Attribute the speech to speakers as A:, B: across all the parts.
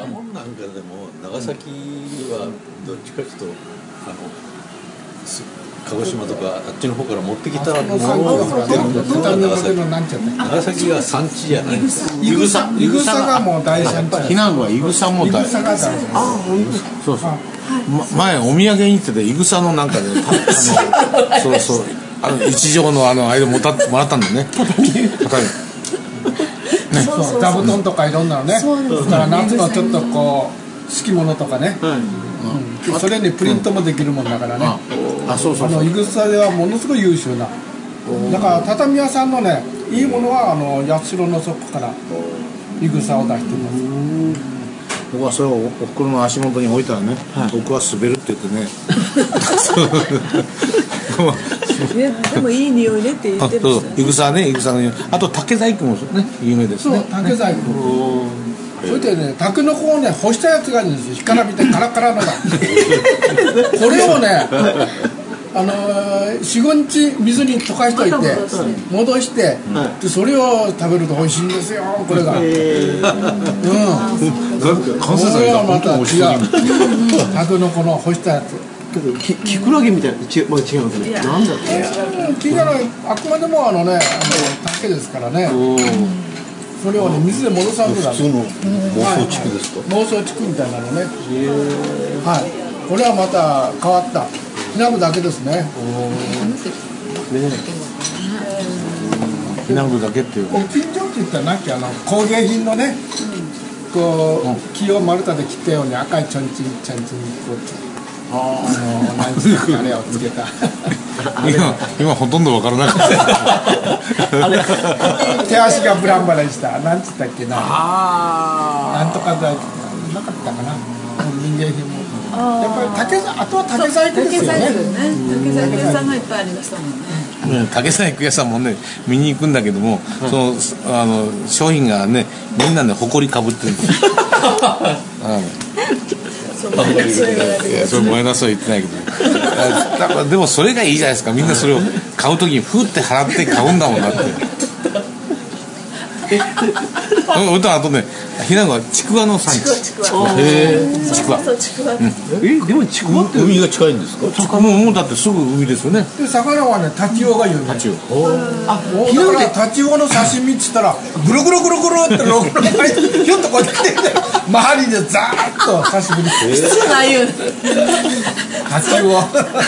A: 門なんかでも長崎はどっちかというと鹿児島とかあっちの方から持ってきたものを売ってるんですよ。長崎が産地じゃないですか。
B: いぐさがもう大産地。
C: 避難はいぐさも大産地。そうそう。前お土産に行ってていぐさのなんかでそう一畳の間もらったんだよね。畳。
B: そう座布団とかいろんなのね。だから夏のちょっとこう敷物とかね。それにプリントもできるもんだからね。いぐさではものすごい優秀な。だから畳屋さんのねいいものは八代の底からいぐさを出してます。
C: 僕はそれをおふくろの足元に置いたらね、僕は滑るって言ってね。
D: でもいい匂いねって言ってる。
C: いぐさね、いぐさの匂い。あと竹細工もね有名ですね。
B: 竹細工。それでね、タケノコをね干したやつがあるんですよ。火から見てカラカラのが。これをね、4、5日水に溶かしといて戻して、でそれを食べると美味しいんですよ。これが。
C: 関西
B: それはまた違う。タケノコの干したやつ。
E: キクラゲみたいな違いますね。なんだって。
B: キクラゲあくまでも竹ですからね。それをね水で戻さんとだ。
A: 普通の孟宗竹ですか。
B: 孟宗竹みたいなのね。はい。これはまた変わったひなぶだけですね。
C: ひなぶだけっていう。
B: お金城って言ったらなきゃ工芸品のね、こう木を丸太で切ったように赤いちょんちんちょんちんにこう。何つうかあれをつけた。
C: 今ほとんど分からなかった。
B: 手足がブランバラにしたなんつったっけな。なんとかだなかったかな。民芸品も。やっぱりあとは竹細工ですよね。
D: 竹細工屋さんがいっぱいありましたもんね。
C: 竹細工屋さんもね見に行くんだけども、商品がねみんなね埃かぶってるんですよ。それ燃えなそう言ってないけど、でもそれがいいじゃないですか。みんなそれを買うときにふって払って買うんだもんだって。あとね、ひなごはちくわの産地。ちくわ。
E: でもちくわって
A: 海が近いんですか。
C: もうだってすぐ海ですよね。
B: で魚はねタチウオが有名。
C: タチウ
B: オ。だからタチウオの刺身っつったらぐるぐるぐるぐるってロールがひょっとこうやって周りでザーッと刺身。
D: 失礼よ。
B: タチウオ。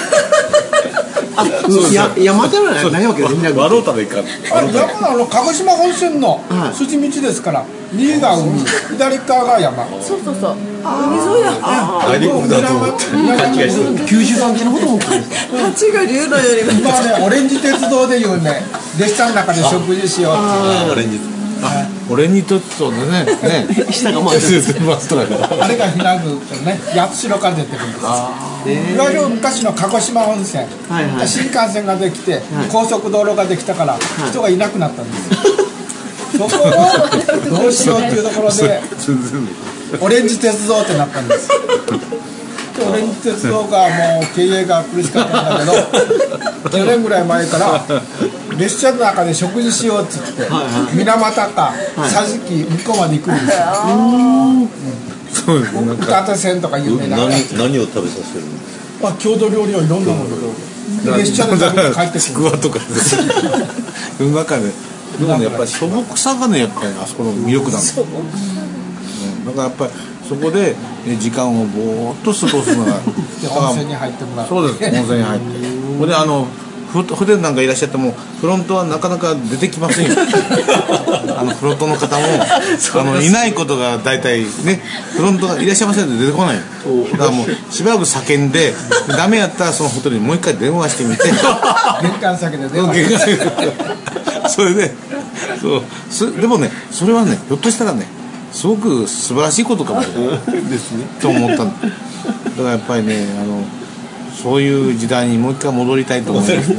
E: 山ではないわけですね。
A: 笑うたでいかん。
B: 山の鹿児島本線の筋道ですから、右が海、左側が山。
D: そう。海沿いや。
A: 大陸だと思って勘違いしてる。
E: 九州関係のことも多いです。
D: タチが竜のよりも。
B: 今はねオレンジ鉄道で有名。列車の中で食事しよう。
A: オレンジ。
C: オレンジ鉄道でね。
E: 下が回って
B: あれがひなぐね、八代から出てくるんです。いわゆる昔の鹿児島温泉、新幹線ができて高速道路ができたから人がいなくなったんですよ。そこをどうしようっていうところでオレンジ鉄道ってなったんです。でオレンジ鉄道がもう経営が苦しかったんだけど、4年ぐらい前から列車の中で食事しようっつって水俣か桟敷向こうまで行くんですよ。歌手線とか有名な。
A: 何を食べさせるんですか。
B: 郷土料理をいろんなもの列車で食べて帰ってくる。
C: ちくわとか世の中で。でもねやっぱり素朴さがねやっぱりあそこの魅力なんですよ。だからやっぱりそこで時間をぼーっと過ごすのが
B: 温泉に入ってもらって。
C: そうです。温泉に入って。これでホテルなんかいらっしゃってもフロントはなかなか出てきませんよ。フロントの方もいないことが大体ね、フロントがいらっしゃいませんと出てこない。だからもうしばらく叫んでダメやったらそのホテルにもう一回電話してみて
B: 玄関先で電話して
C: それででもねそれはねひょっとしたらねすごく素晴らしいことかもしれないですねと思ったんだ。だからやっぱりねそういう時代にもう一回戻りたいと思いますね。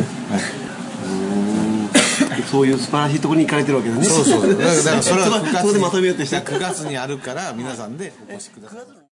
E: そういう素晴らしいところに行かれてるわけですね。
C: そうだからそれは
E: そこでまとめようとして
C: 9月にあるから皆さんでお越しください。